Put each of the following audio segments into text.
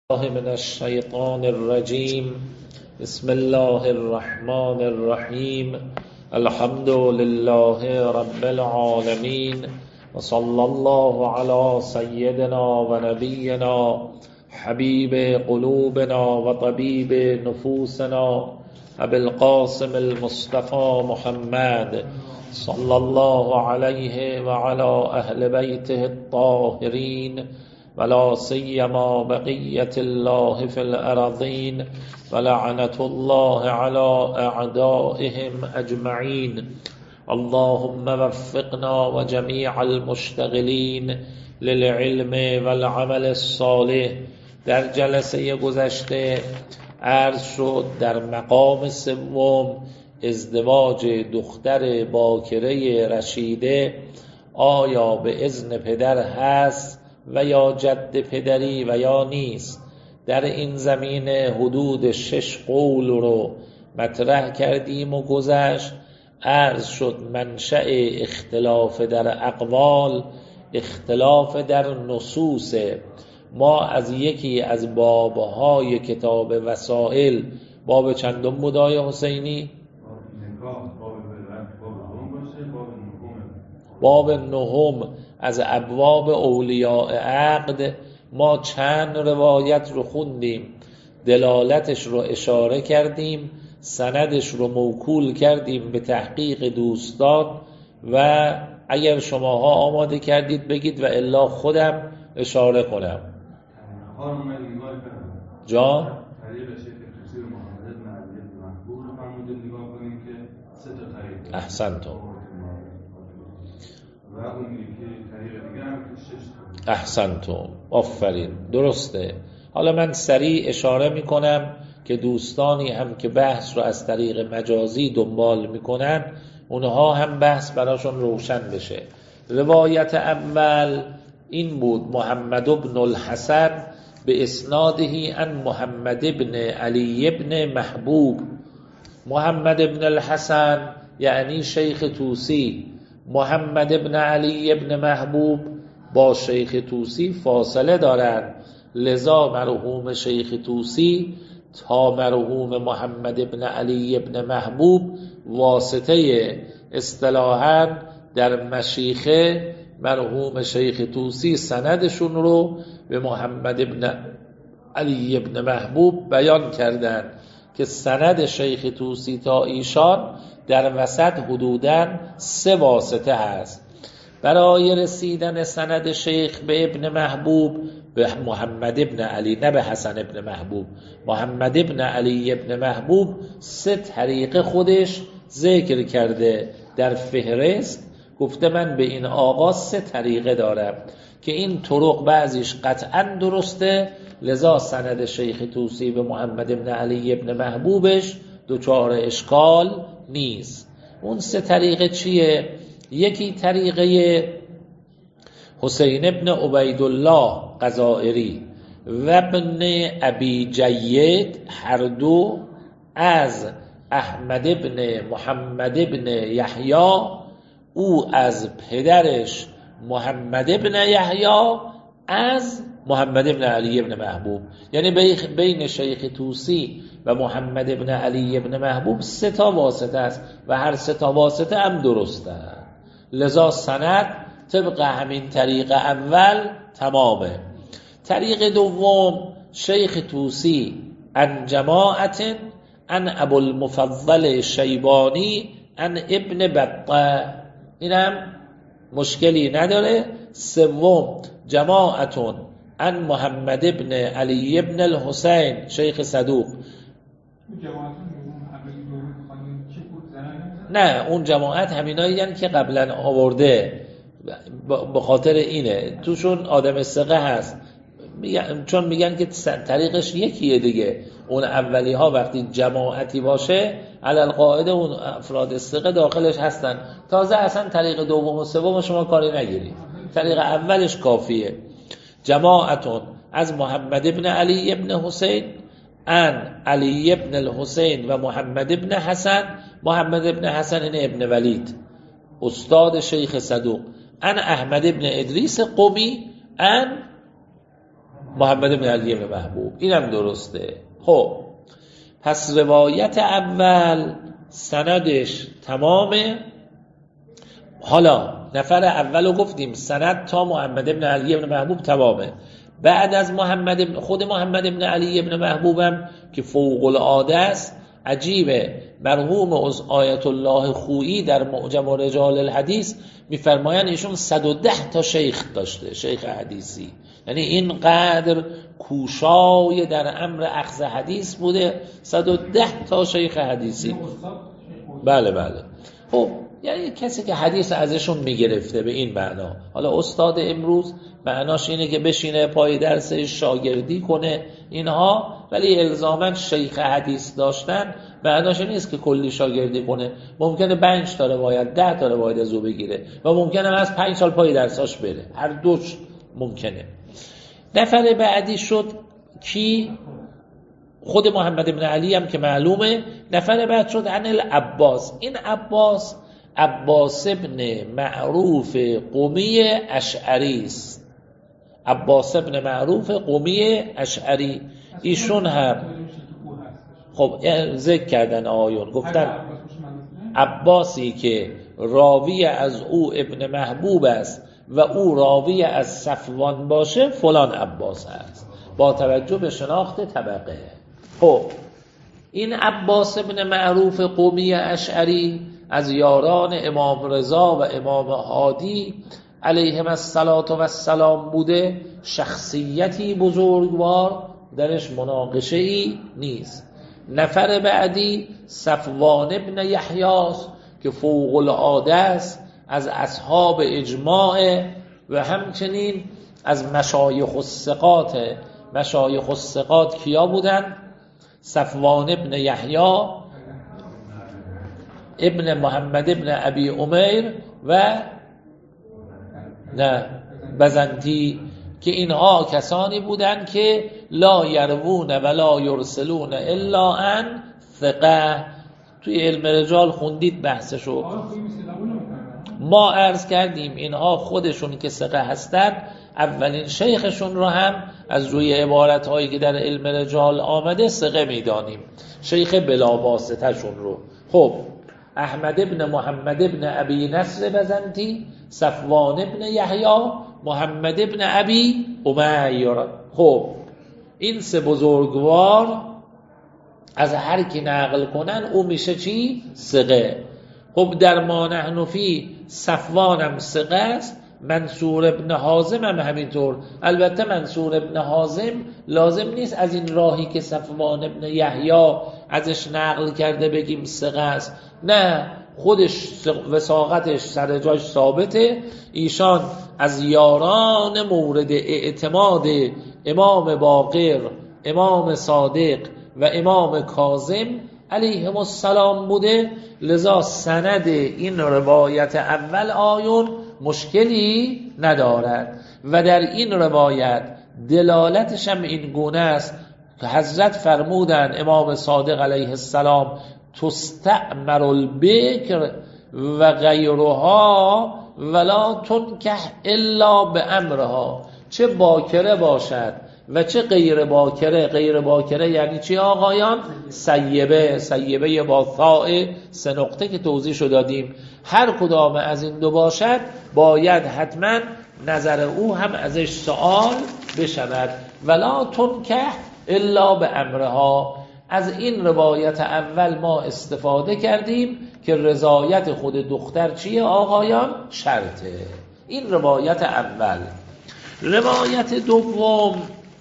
من الشيطان الرجيم. بسم الله الرحمن الرحيم. الحمد لله رب العالمين، وصلى الله على سيدنا ونبينا حبيب قلوبنا وطبيب نفوسنا أبي القاسم المصطفى محمد صلى الله عليه وعلى أهل بيته الطاهرين، ولا سيما بقية الله في الأرضين، ولعنة الله على أعدائهم أجمعين. اللهم وفقنا وجميع المشتغلين للعلم والعمل الصالح. در جلسه گذشته عرض شد در مقام سوم ازدواج دختر باکره رشیده آیا به اذن پدر هست و یا جد پدری و یا نیست. در این زمینه حدود 6 قول رو مطرح کردیم و گذشت. عرض شد منشأ اختلاف در اقوال اختلاف در نصوص. ما از یکی از بابهای کتاب وسائل، باب چندم بود آقای حسینی؟ باب نهم از ابواب اولیاء عقد ما چند روایت رو خوندیم، دلالتش رو اشاره کردیم، سندش رو موکول کردیم به تحقیق دوستان و اگر شماها آماده کردید بگید و الا خودم اشاره کنم. جان؟ احسنتم. احسنتم، آفرین، درسته. حالا من سریع اشاره میکنم که دوستانی هم که بحث رو از طریق مجازی دنبال میکنن اونها هم بحث براشون روشن بشه. روایت اول این بود: محمد بن الحسن به اسناده عن محمد بن علی بن محبوب. محمد بن الحسن یعنی شیخ طوسی. محمد بن علی بن محبوب با شیخ طوسی فاصله دارند، لذا مرحوم شیخ طوسی تا مرحوم محمد بن علی بن محبوب واسطه اصطلاحاً در مشیخه مرحوم شیخ طوسی سندشون رو به محمد بن علی بن محبوب بیان کردند که سند شیخ طوسی تا ایشان در وسط حدوداً 3 واسطه هست. برای رسیدن سند شیخ به ابن محبوب به محمد ابن علی، نه به حسن ابن محبوب، محمد ابن علی ابن محبوب 3 طریق خودش ذکر کرده در فهرست. گفته من به این آقا 3 طریقه دارم که این طرق بعضیش قطعا درسته، لذا سند شیخ طوسی به محمد ابن علی ابن محبوبش دچار اشکال نیست. اون 3 طریقه چیه؟ یکی طریقه حسین ابن عبیدالله غزائری و ابن ابی جید، هر دو از احمد ابن محمد ابن یحیی، او از پدرش محمد ابن یحیی از محمد ابن علی ابن محبوب. یعنی بین شیخ طوسی و محمد ابن علی ابن محبوب 3 تا واسطه است و هر 3 تا واسطه هم درسته، لذا سند طبق همین طریق اول تمامه. طریق دوم شیخ طوسی عن جماعت عن ابو المفضل شیبانی عن ابن بطه، اینم مشکلی نداره. سوم جماعتون عن محمد ابن علی ابن الحسین شیخ صدوق. نه، اون جماعت همینایی یعنی که قبلا آورده، به خاطر اینه توشون آدم ثقه هست، چون میگن که طریقش یکیه دیگه. اون اولی ها وقتی جماعتی باشه علل قاعده اون افراد ثقه داخلش هستن، تازه اصلا طریق دوم و سوم شما کاری نگیرید، طریق اولش کافیه. جماعتون از محمد ابن علی ابن حسین ان علی ابن الحسین و محمد ابن حسن. محمد ابن حسن این ابن ولید استاد شیخ صدوق. ان احمد ابن ادریس قمی ان محمد بن علی بن محبوب. اینم درسته. خب پس روایت اول سندش تمامه. حالا نفر اولو گفتیم سند تا محمد بن علی بن محبوب تمامه. بعد از خود محمد بن علی بن محبوبم که فوق العاده است، عجیبه. مرحوم آیت الله خویی در معجم رجال الحدیث میفرمایند ایشون 110 تا شیخ داشته، شیخ حدیثی. یعنی اینقدر کوشای در امر اخذ حدیث بوده، 110 تا شیخ حدیثی. بله بله. خب یعنی کسی که حدیث ازشون میگرفته به این معنا. حالا استاد امروز معناش اینه که بشینه پای درسش شاگردی کنه اینها، ولی الزاماً شیخ حدیث داشتن معناش نیست که کلی شاگردی کنه. ممکنه 5 تا روایت 10 تا روایت از او بگیره و ممکنه از 5 سال پای درساش بره، هر دوش ممکنه. نفر بعدی شد کی؟ خود محمد بن علی هم که معلومه. نفر بعد شد عن العباس. این عباس ابن معروف قمی اشعری است. عباس ابن معروف قمی اشعری. ایشون هم خب ذکر کردن آیون، گفتن عباسی که راوی از او ابن محبوب است و او راوی از صفوان باشه فلان عباس است، با توجه به شناخت طبقه. خب این عباس ابن معروف قمی اشعری از یاران امام رضا و امام هادی علیهم السلام بوده، شخصیتی بزرگوار، درش مناقشه ای نیست. نفر بعدی صفوان ابن یحیاست که فوق العاده است، از اصحاب اجماع و همچنین از مشایخ الثقات. مشایخ الثقات کیا بودن؟ صفوان ابن یحیی، ابن محمد ابن ابی امیر و بزنتی، که اینها کسانی بودند که لا یروون و لا یرسلون الا ان ثقه. توی علم رجال خوندید بحثشو. ما عرض کردیم اینها خودشون که ثقه هستن اولین شیخشون رو هم از روی عبارتهایی که در علم رجال آمده ثقه میدانیم، شیخ بلاباسطه شون رو. خب احمد ابن محمد ابن ابی نصر بزنتی، صفوان ابن یحیی، محمد ابن ابی امیر. خب این سه بزرگوار از هر کی نقل کنن او میشه چی؟ ثقه. خب در ما نحن فی صفوان هم ثقه است، منصور ابن حازم هم همینطور. البته منصور ابن حازم لازم نیست از این راهی که صفوان ابن یحیی ازش نقل کرده بگیم ثقه است، نه، خودش وثاقتش سر جاش ثابته. ایشان از یاران مورد اعتماد امام باقر، امام صادق و امام کاظم علیهم السلام بوده. لذا سند این روایت اول آیون مشکلی ندارد و در این روایت دلالتش هم این گونه است که حضرت فرمودن امام صادق علیه السلام تستعمر البکر و غیرها ولا تنکح الا بامرها. چه باکره باشد و چه غیر باکره. غیر باکره یعنی چی آقایان؟ سیبه با ثاء 3 نقطه که توضیح شو دادیم. هر کدام از این دو باشد باید حتما نظر او هم ازش سوال بشود. ولا تنکح الا بامرها. از این روایت اول ما استفاده کردیم که رضایت خود دختر چیه آقایان؟ شرطه. این روایت اول. روایت دوم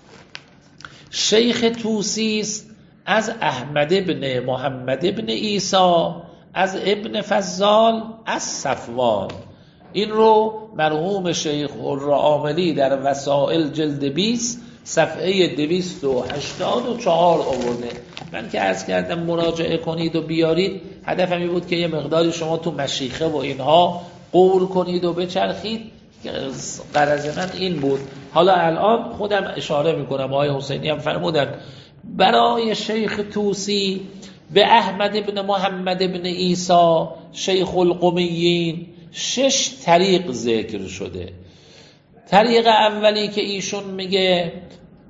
شیخ توسی است از احمد ابن محمد ابن عیسی از ابن فضال از صفوان. این رو مرحوم شیخ العاملی در وسائل جلد 20 صفحه 284 آورده. من که عرض کردم مراجعه کنید و بیارید، هدفم این بود که یه مقداری شما تو مشیخه و اینها قول کنید و بچرخید. غرض من این بود. حالا الان خودم اشاره میکنم، آقای حسینی هم فرمودن برای شیخ توسی به احمد ابن محمد ابن عیسی شیخ القمیین 6 طریق ذکر شده. طریق اولی که ایشون میگه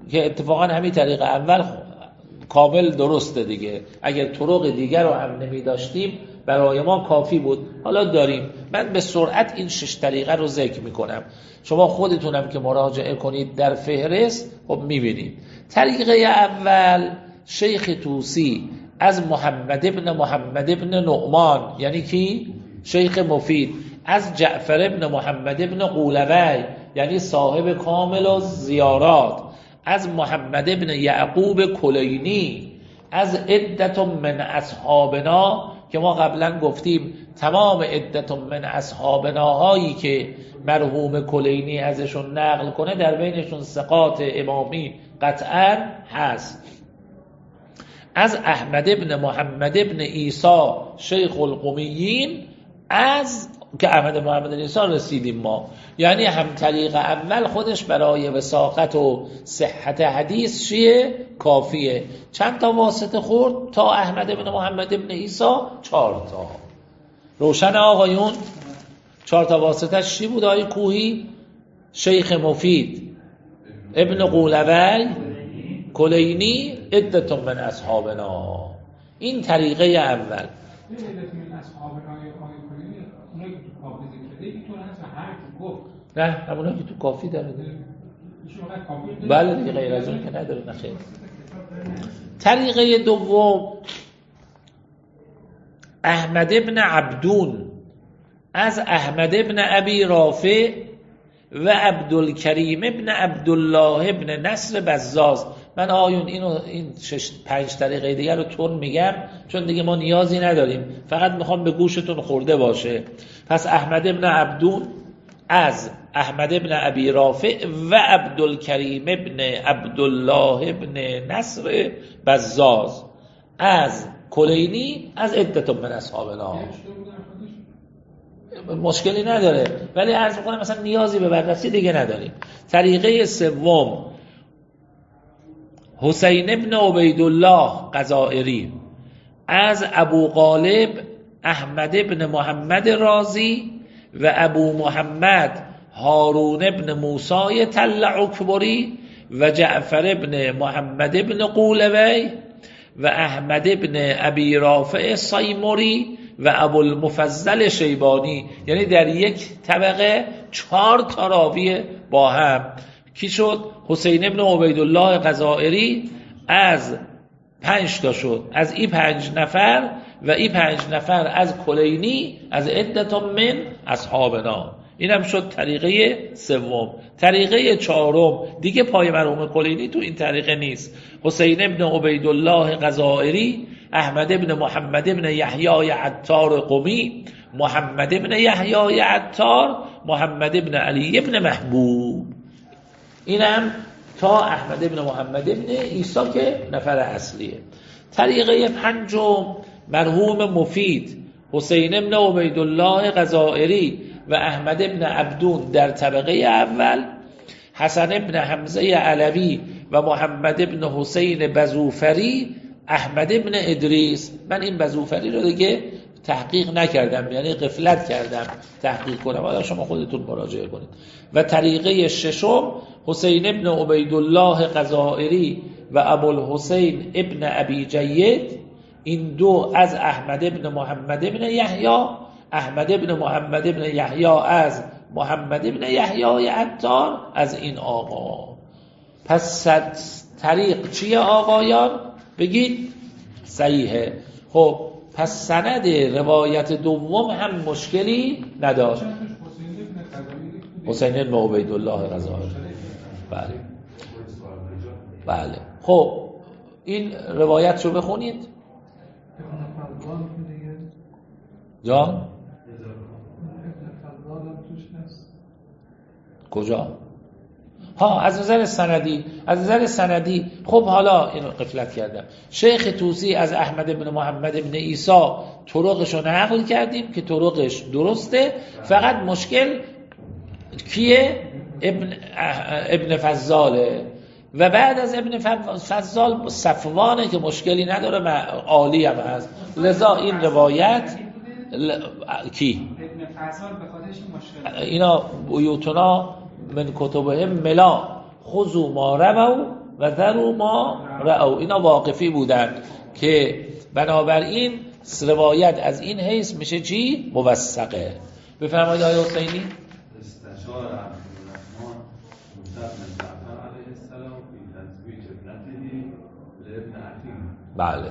که اتفاقا همین طریق اول کامل درسته دیگه. اگر طرق دیگر رو هم نمی داشتیم برای ما کافی بود. حالا داریم. من به سرعت این 6 طریقه رو ذکر میکنم، شما خودتونم که مراجعه کنید در فهرست خب میبینید. طریقه اول شیخ طوسی از محمد ابن نعمان، یعنی کی؟ شیخ مفید، از جعفر ابن محمد ابن قولوی، یعنی صاحب کامل الزیارات، از محمد ابن یعقوب کلینی، از عدت من اصحابنا که ما قبلا گفتیم تمام عدت من اصحابنا هایی که مرحوم کلینی ازشون نقل کنه در بینشون ثقات امامی قطعا هست. از احمد ابن محمد ابن عیسی شیخ القمیین، از که احمد محمد عیسی رسیدیم ما، یعنی هم طریق اول خودش برای وثاقت و صحت حدیث چیه؟ کافیه. چند تا واسطه خورد تا احمد ابن محمد ابن عیسی؟ 4 تا. روشن آقایون؟ 4 تا واسطه‌اش چی بود آقای کوهی؟ شیخ مفید، ابن قولوی، کلینی، عدت من اصحابنا. این طریقه اول. نه همونها که تو کافی داره. بله دیگه، غیر از اون که نداره. نخیر. طریقه دوم احمد ابن عبدون از احمد ابن ابی رافع و عبدالکریم ابن عبدالله ابن نصر بزاز. من آیون این 5 طریقه دیگر رو تون میگم چون دیگه ما نیازی نداریم، فقط میخوام به گوشتون خورده باشه. پس احمد ابن عبدون از احمد ابن ابی رافع و عبدالکریم ابن عبدالله ابن نصر بزاز، از کلینی، از عدت من اصحابنا. مشکلی نداره، ولی عرض میکنم مثلا نیازی به بررسی دیگه نداریم. طریقه سوم حسین ابن عبیدالله غزائری از ابو غالب احمد ابن محمد رازی و ابو محمد هارون ابن موسی تل عکبری و جعفر ابن محمد ابن قولوی و احمد ابن ابی رافع سیمری و ابو المفضل شیبانی. یعنی در یک طبقه 4 تا راوی با هم. کی شد؟ حسین ابن عبیدالله غزائری از 5 تا شد، از این 5 نفر و این 5 نفر از کلینی، از عدت من اصحابنا. اینم شد طریقه سوم. طریقه چهارم دیگه پای مرحوم کلینی تو این طریقه نیست. حسین ابن عبیدالله غزائری، احمد ابن محمد ابن یحیی عطار قمی، محمد ابن یحیی عطار، محمد ابن علی ابن محبوب. اینم تا احمد ابن محمد ابن عیسی که نفر اصلیه. طریقه پنجم مرحوم مفید حسین ابن عبیدالله غزائری و احمد ابن عبدون در طبقه اول، حسن ابن حمزه علوی و محمد ابن حسین بزوفری، احمد ابن ادریس. من این بزوفری رو دیگه تحقیق نکردم، یعنی غفلت کردم تحقیق کنم، حالا شما خودتون مراجعه کنید. و طریقه ششم حسین ابن عبیدالله غزائری و ابوالحسین ابن ابی جید، این دو از احمد ابن محمد ابن یحیی، احمد ابن محمد ابن یحیی از محمد ابن یحیی عطار از این آقا. پس طریق چیه آقایان؟ بگید صحیحه. خب پس سند روایت دوم هم مشکلی نداشت. حسین ابن عبیدالله غزائری. بله بله. خب این روایت رو بخونید. جان کجا؟ ها از نظر سندی، از نظر سندی. خب حالا اینو غفلت کردم. شیخ طوسی از احمد ابن محمد ابن عیسی طرقش رو نقل کردیم که طرقش درسته، فقط مشکل کیه؟ ابن فضاله. و بعد از ابن فضال صفوانه که مشکلی نداره، عالی هم هست. لذا این روایت کی؟ ابن فضال به خودش مشکل. اینا بیوتنا من کتبهم ملا خذوا ما رووا و ذروا ما رأوا. اینا واقفی بودن که بنابراین روایت از این حیث میشه چی؟ موثقه. بفرمایید آقای حسینی. استشار عبدالرحمن موسی بن جعفر علیه السلام فی تزویج ابنته لابن عقیل. بله.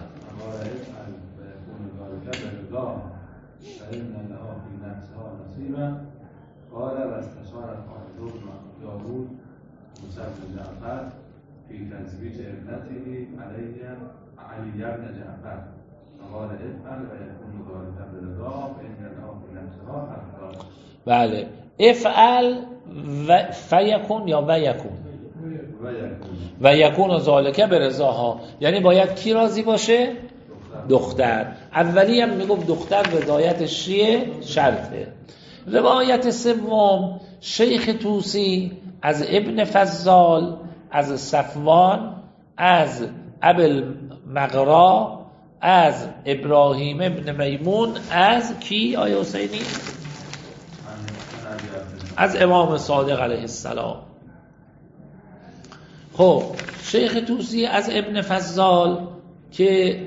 فإن لها في نفسها نصيبا قال واستشار خالد بن داوود موسی بن جعفر في تزويج ابنته علي بن جعفر قال افعل ويكون ذلك برضاه فإن لها في نفسها حقا. بله. افعل و فیکون یا ویکون و یکون ذالک برضاها، یعنی باید کی راضی باشه؟ دختر. اولی هم میگفت دختر رضایتش چیه؟ شرطه. روایت سوم شیخ طوسی از ابن فضال از صفوان از ابوالمغرا از ابراهیم ابن میمون از کی آیا حسینی؟ از امام صادق علیه السلام. خب شیخ طوسی از ابن فضال که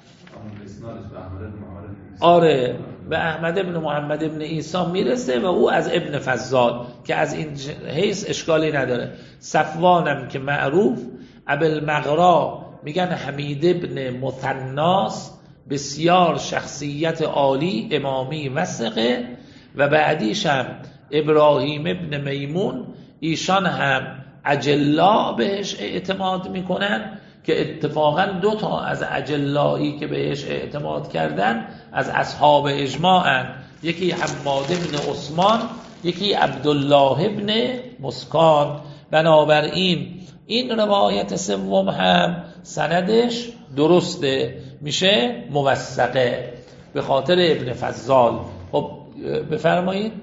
آره به احمد ابن محمد ابن عیسی میرسه و او از ابن فضال که از این حیث اشکالی نداره. صفوانم که معروف، ابوالمغرا میگن حمید ابن مثناس، بسیار شخصیت عالی امامی وثقه، و بعدیش هم ابراهیم ابن میمون، ایشان هم اجلا بهش اعتماد میکنن که اتفاقا دو تا از اجلایی که بهش اعتماد کردن از اصحاب اجماعن، یکی حماد ابن عثمان، یکی عبدالله ابن مسکان. بنابراین این روایت سوم هم سندش درسته، میشه موثقه به خاطر ابن فضال. خب بفرمایید.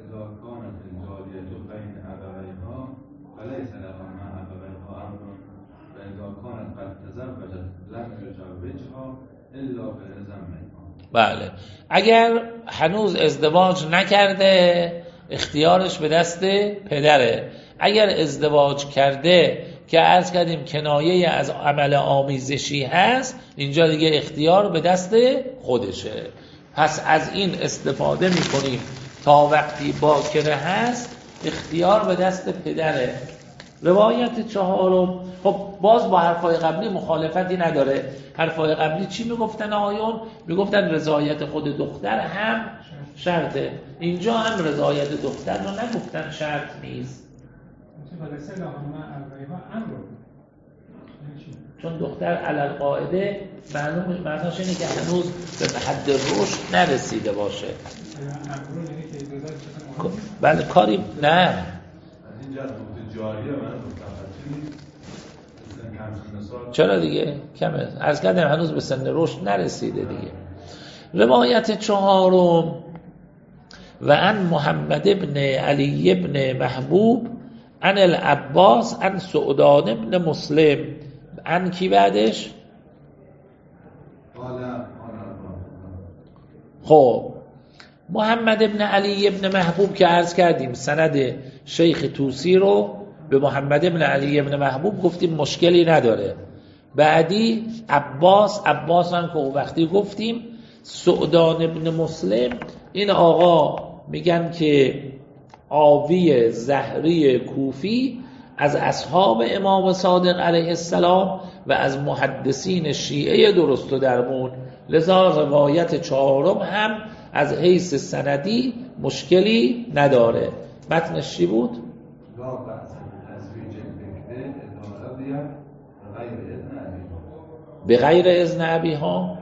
بله، اگر هنوز ازدواج نکرده اختیارش به دست پدره. اگر ازدواج کرده که عرض کردیم کنایه از عمل آمیزشی هست، اینجا دیگه اختیار به دست خودشه. پس از این استفاده میکنیم تا وقتی باکره هست اختیار به دست پدره. روایت چهارم، خب باز با حرفای قبلی مخالفتی نداره. حرفای قبلی چی میگفتن آیون؟ میگفتن رضایت خود دختر هم شرطه، اینجا هم رضایت دختر رو نگفتن شرط نیست، چون دختر علل قاعده معناش اینه که هنوز به حد رشد نرسیده باشه. بله کاری نه چرا دیگه کمه، عرض کردم هنوز به سن رشد نرسیده دیگه. روایت چهارم و عن محمد ابن علی ابن محبوب عن العباس عن سعدان ابن مسلم. عن کی بعدش؟ خب محمد ابن علی ابن محبوب که عرض کردیم سند شیخ طوسی رو به محمد ابن علی ابن محبوب گفتیم مشکلی نداره. بعدی عباس هم که او وقتی گفتیم. سعدان ابن مسلم این آقا میگن که آوی زهری کوفی از اصحاب امام صادق علیه السلام و از محدثین شیعه درست و درمون، لذا روایت چهارم هم از حیث سندی مشکلی نداره. متنش چی بود؟ به غیر اذن ابیها.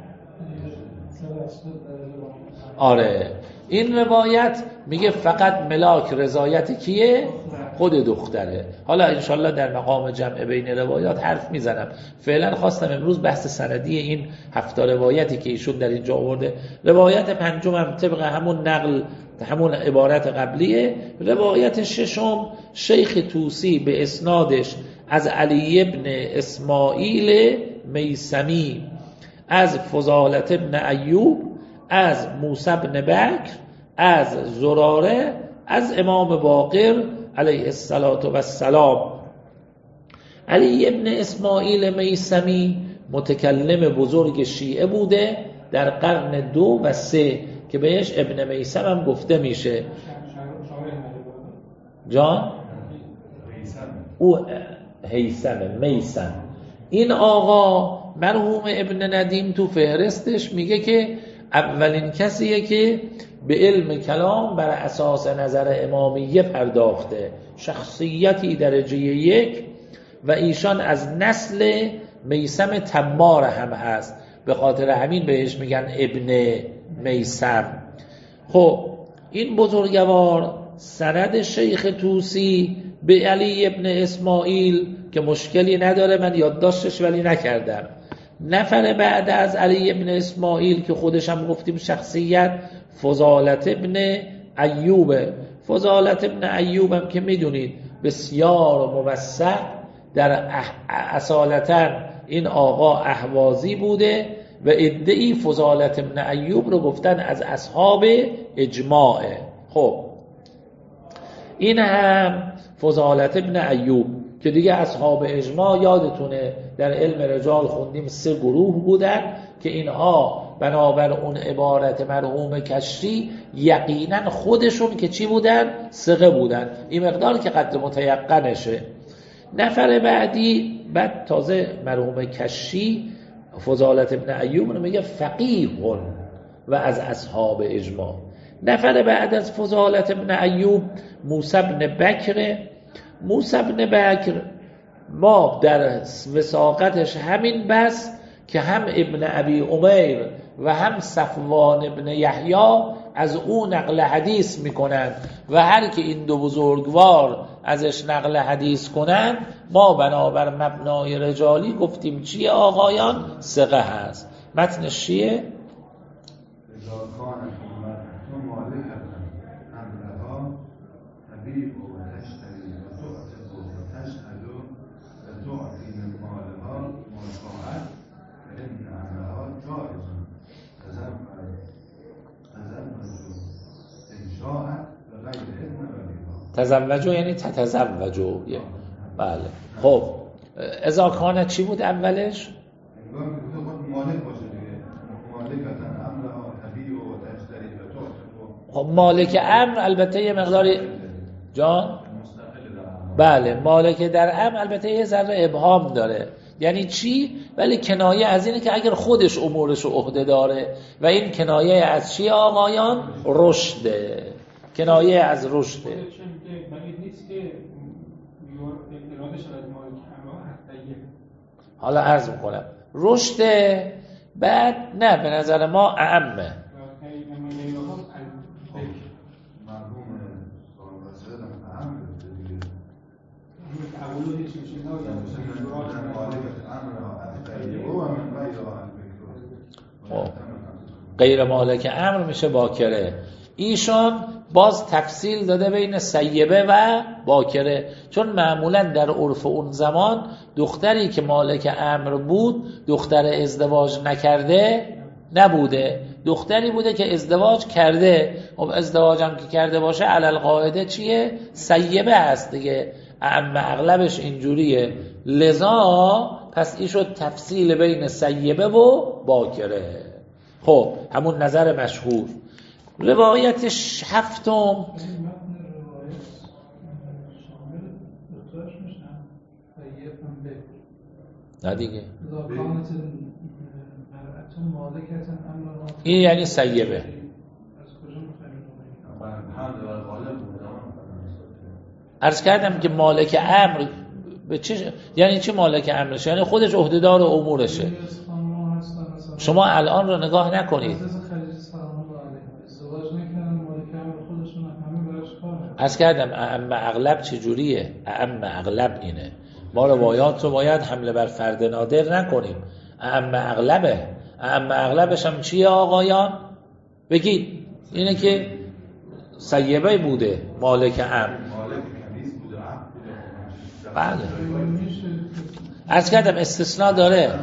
آره این روایت میگه فقط ملاک رضایت کیه؟ خود دختره. حالا انشالله در مقام جمع بین روایات حرف میزنم. فعلا خواستم امروز بحث سندی این 7 روایتی که ایشون در اینجا آورده. روایت پنجم هم طبق همون نقل همون عبارت قبلیه. روایت ششم شیخ طوسی به اسنادش از علی ابن اسماعیل میسمی از فضالت ابن ایوب از موسی بن بکر از زراره از امام باقر علیه السلام علی ابن اسماعیل میثمی متکلم بزرگ شیعه بوده در قرن 2 و 3 که بهش ابن میثم هم گفته میشه. جان؟ او میثم. این آقا مرحوم ابن ندیم تو فهرستش میگه که اولین کسیه که به علم کلام بر اساس نظر امامیه پرداخته، شخصیتی درجه 1 و ایشان از نسل میثم تمار هم هست، به خاطر همین بهش میگن ابن میثم. خب این بزرگوار سند شیخ طوسی به علی ابن اسماعیل که مشکلی نداره، من یادداشتش ولی نکردم. نفر بعد از علی ابن اسماعیل که خودش هم گفتیم شخصیت، فضالت ابن ایوب. فضالت ابن ایوب هم که میدونید بسیار موسع در اصالتا این آقا اهوازی بوده و ادعی فضالت ابن ایوب رو گفتن از اصحاب اجماعه. خب این هم فضالت ابن ایوب که دیگه اصحاب اجماع یادتونه در علم رجال خوندیم 3 گروه بودن که اینها بنابر اون عبارت مرحوم کشی یقینا خودشون که چی بودن؟ ثقه بودن. این مقدار که قدر متیقنشه. نفر بعدی بعد تازه مرحوم کشی فضالت ابن ایوب رو میگه فقیه و از اصحاب اجماع. نفر بعد از فضالت ابن ایوب موسی بن بکر. موسی بن بکر ما در وثاقتش همین بس که هم ابن ابی امیر و هم صفوان ابن یحیی از او نقل حدیث میکنن و هر که این دو بزرگوار ازش نقل حدیث کنن ما بنابر مبنای رجالی گفتیم چیه آقایان؟ ثقه هست. متنش چیه؟ تزوجو یعنی تتزوجو. بله. خب اذا کان چی بود اولش؟ خب مالک امر البته یه مقداری جان بله مالک در امر البته یه ذره ابهام داره، یعنی چی؟ ولی کنایه از اینه که اگر خودش امورش رو عهده داره و این کنایه از چی آقایان؟ رشده. کنایه از رشده. حالا عرض میکنم رشده بعد نه به نظر ما اعمه. غیر مالک امر میشه باکره. ایشان باز تفصیل داده بین سیبه و باکره، چون معمولا در عرف اون زمان دختری که مالک امر بود دختر ازدواج نکرده نبوده، دختری بوده که ازدواج کرده. خب ازدواج هم که کرده باشه علل قاعده چیه؟ سیبه هست دیگه، اغلبش اینجوریه. لذا پس این شد تفصیل بین سیبه و باکره. خب همون نظر مشهور. روایت هفتم نه دیگه این یعنی سیبه. عرض کردم که مالک امر به چه یعنی چی مالک امرشه؟ یعنی خودش عهدهدار امورشه. شما الان رو نگاه نکنید. عرض کردم اعم اغلب چجوریه؟ اعم اغلب اینه. ما روایات رو باید حمله بر فرد نادر نکنیم. اعم اغلبه. اعم اغلبش هم چیه آقایان؟ بگید. اینه که سیبه بوده مالک امر. بله. عرض کردم استثناء داره،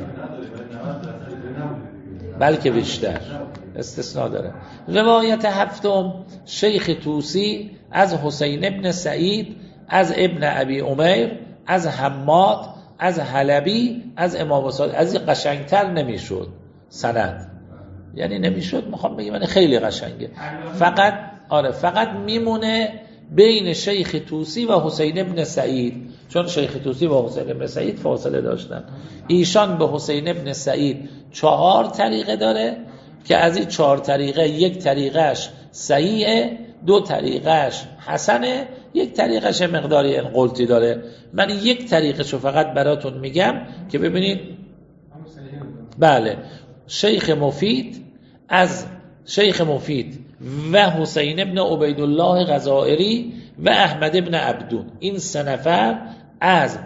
بلکه بیشتر استثناء داره. روایت هفتم شیخ طوسی از حسین ابن سعید از ابن ابی امیر از حماد از حلبی از امام صادق از این قشنگتر نمیشد سند، یعنی نمیشد، میخوام بگم یعنی خیلی قشنگه. فقط میمونه بین شیخ طوسی و حسین ابن سعید، چون شیخ طوسی و حسین ابن سعید فاصله داشتن. ایشان به حسین ابن سعید 4 طریقه داره که از این 4 طریقه یک طریقش صحیحه، 2 طریقش حسنه، 1 طریقش مقداری انقلتی داره. من 1 طریقشو فقط براتون میگم که ببینید. بله، شیخ مفید و حسین ابن عبیدالله غزائری و احمد ابن عبدون، این 3 نفر از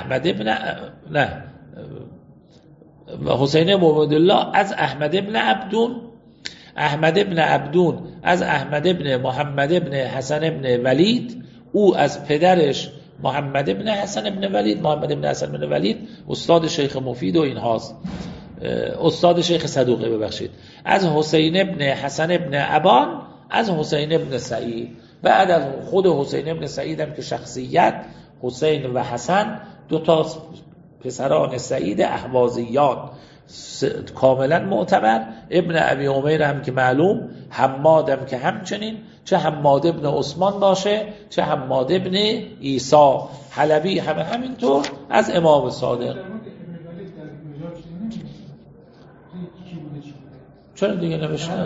حسین ابن عبیدالله از احمد ابن عبدون، احمد ابن عبدون از احمد ابن محمد ابن حسن ابن ولید، او از پدرش محمد ابن حسن ابن ولید، محمد ابن حسن ابن ولید استاد شیخ مفید و اینهاست، استاد شیخ صدوقی ببخشید، از حسین ابن حسن ابن ابان از حسین ابن سعید. بعد از خود حسین ابن سعید هم که شخصیت حسین و حسن 2 تا پسران سعید اهوازیان کاملا معتبر، ابن ابی عمیر هم که معلوم، حماد هم که همچنین، چه حماد ابن عثمان باشه چه حماد ابن عیسی، حلبی همه همینطور از امام صادق. چرا دیگه نوشتن؟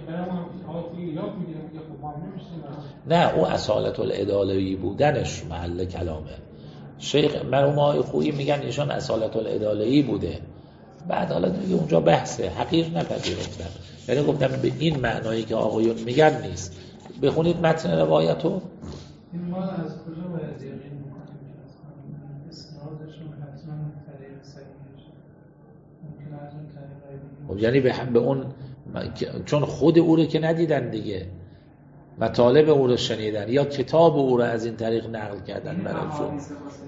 نه، او اصالت العدالوی بودنش محل کلامه. شیخ مرحوم آقای خویی میگن ایشان اصالت العدالوی بوده، بعد حالا دیگه اونجا بحثه، حقیر نپذیرفتن، یعنی گفتم به این معنایی که آقایون میگن نیست. بخونید متن روایتو. این ما از کجا باید یقین میکنیم که اسنادشون حتما طریق صحیحش ممکن از اون طریق دیگه، یعنی به اون، چون خود او رو که ندیدن دیگه، مطالب او رو شنیدن یا کتاب او رو از این طریق نقل کردن براشون.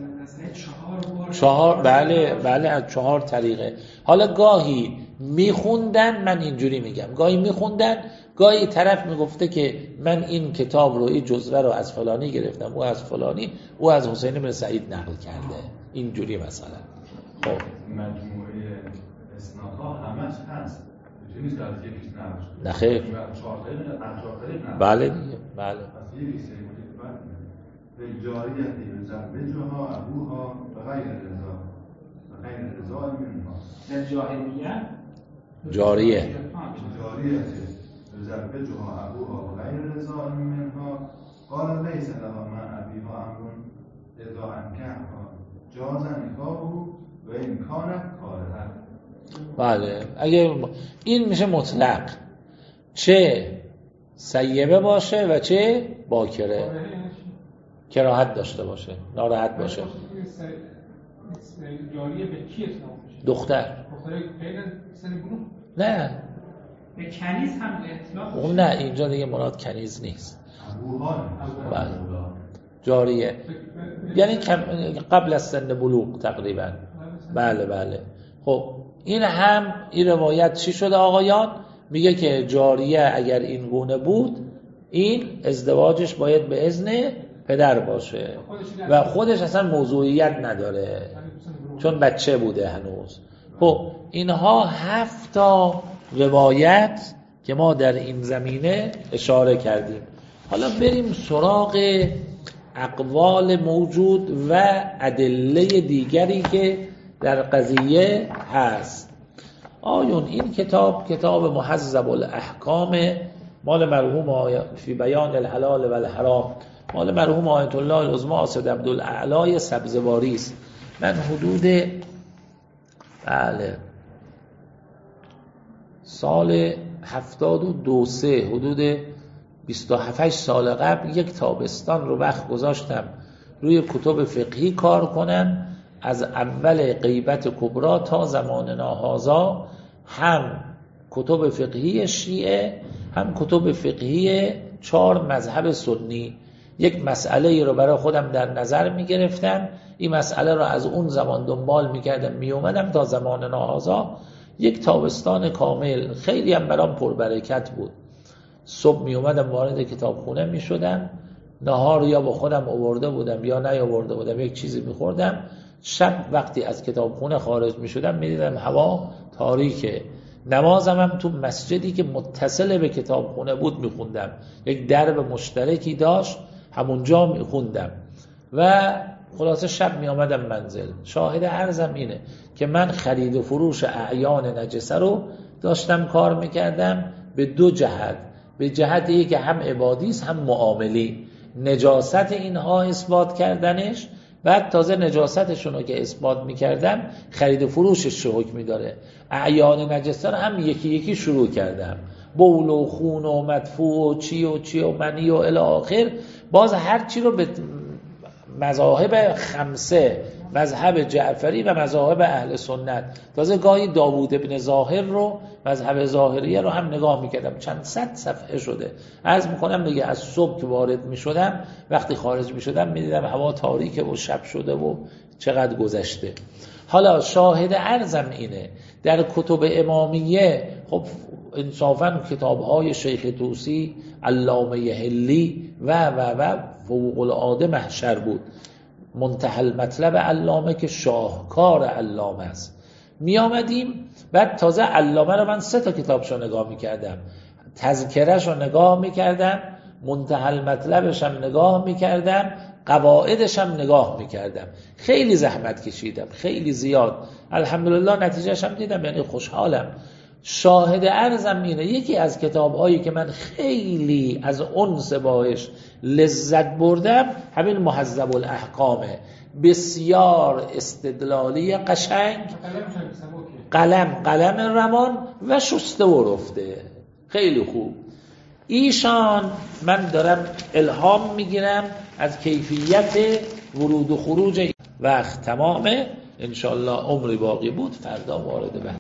4 بله از 4 طریقه. حالا گاهی میخوندن، من اینجوری میگم، گاهی میخوندن، گاهی طرف میگفته که من این کتاب رو، این جزوه رو از فلانی گرفتم، او از فلانی، او از حسین بن سعید نقل کرده، اینجوری مثلا. خب مجموعه اسنادها همش هست، میتونید که از یکیش نباشه. نه خیر. 4 طریق. بله دیگه، بله. پس یکی سه به جاریتی یزوجها ابوها و غیر رضا و غیر رضا منها. در جاهلیت جاریه جاریتی یزوجها ابوها و غیر رضا منها قال لیس لها من ابیها امرون اذا انکحها جاز نکاحه و ان کانت کارها. بله، اگه این میشه مطلق، چه سیبه باشه و چه باکره، کراهت داشته باشه، ناراحت باشه. جاریه به کی اطلاق میشه؟ دختر غیر سن بلوغ؟ نه، به کنیز هم اطلاق میشه. نه اینجا دیگه مراد کنیز نیست. بله، جاریه یعنی قبل از سن بلوغ تقریبا. بله. خب این هم این روایت چی شده آقایان؟ میگه که جاریه اگر این گونه بود، این ازدواجش باید به اذن پدر باشه و خودش اصلا موضوعیت نداره چون بچه بوده هنوز. خب اینها 7 تا روایت که ما در این زمینه اشاره کردیم. حالا بریم سراغ اقوال موجود و ادله دیگری که در قضیه هست. آیون این کتاب محذب الاحکام مال مرحوم فی بیان الحلال و الحرام مال مرحوم آیت الله العظمی اسد عبدالاعلی سبزواری است. من حدود سال 72-3 حدود 27 سال قبل یک تابستان رو وقت گذاشتم روی کتب فقهی کار کنم، از اول غیبت کبرا تا زماننا هذا، هم کتب فقهی شیعه هم کتب فقهی 4 مذهب سنی. یک مسئله رو برای خودم در نظر می گرفتم، این مسئله رو از اون زمان دنبال می کردم می اومدم تا زماننا هذا. یک تابستان کامل، خیلی هم برام پربرکت بود. صبح می اومدم وارد کتابخونه می شدم، نهار یا با خودم آورده بودم یا نیاورده بودم، یک چیزی می خوردم، شب وقتی از کتابخونه خارج می شدم می دیدم هوا تاریکه. نمازم هم تو مسجدی که متصل به کتابخونه بود می خوندم، یک درب مشترکی داشت، همونجا می خوندم و خلاصه شب می آمدم منزل. شاهد عرضم اینه که من خرید و فروش اعیان نجسه رو داشتم کار می کردم به دو جهت. به جهت یک که هم عبادی است هم معاملی. نجاست اینها اثبات کردنش، بعد تازه نجاستشون رو که اثبات میکردم خرید و فروشش چه حکمی داره. اعیان نجسه رو هم یکی یکی شروع کردم، بول و خون و مدفوع و چی و منی و الی آخر. باز هر چی رو به مذاهب خمسه، مذهب جعفری و مذاهب اهل سنت، تازه گاهی داوود ابن ظاهر رو، مذهب ظاهریه رو هم نگاه میکردم. چند صد صفحه شده. عرض میکنم دیگه از صبح که وارد میشدم، وقتی خارج میشدم میدیدم هوا تاریکه و شب شده و چقدر گذشته. حالا شاهد عرضم اینه در کتب امامیه، خب انصافاً کتاب‌های شیخ طوسی، علامه حلی و فوق العاده محشر بود. منتهی المطلب علامه که شاهکار علامه است. می آمدیم بعد تازه علامه رو من 3 کتابشو نگاه می کردم، تذکره‌شو نگاه می کردم، منتهی المطلبش هم نگاه می کردم، قواعدش هم نگاه می کردم. خیلی زحمت کشیدم، خیلی زیاد. الحمدلله نتیجهش هم دیدم، یعنی خوشحالم. شاهد عرضم اینه یکی از کتاب‌هایی که من خیلی از انس باش لذت بردم همین مهذب الاحکامه. بسیار استدلالی قشنگ، قلم روان و شسته و رفته، خیلی خوب. ایشان من دارم الهام میگیرم از کیفیت ورود و خروج. وقت تمامه، انشالله عمری باقی بود، فردا وارد بحث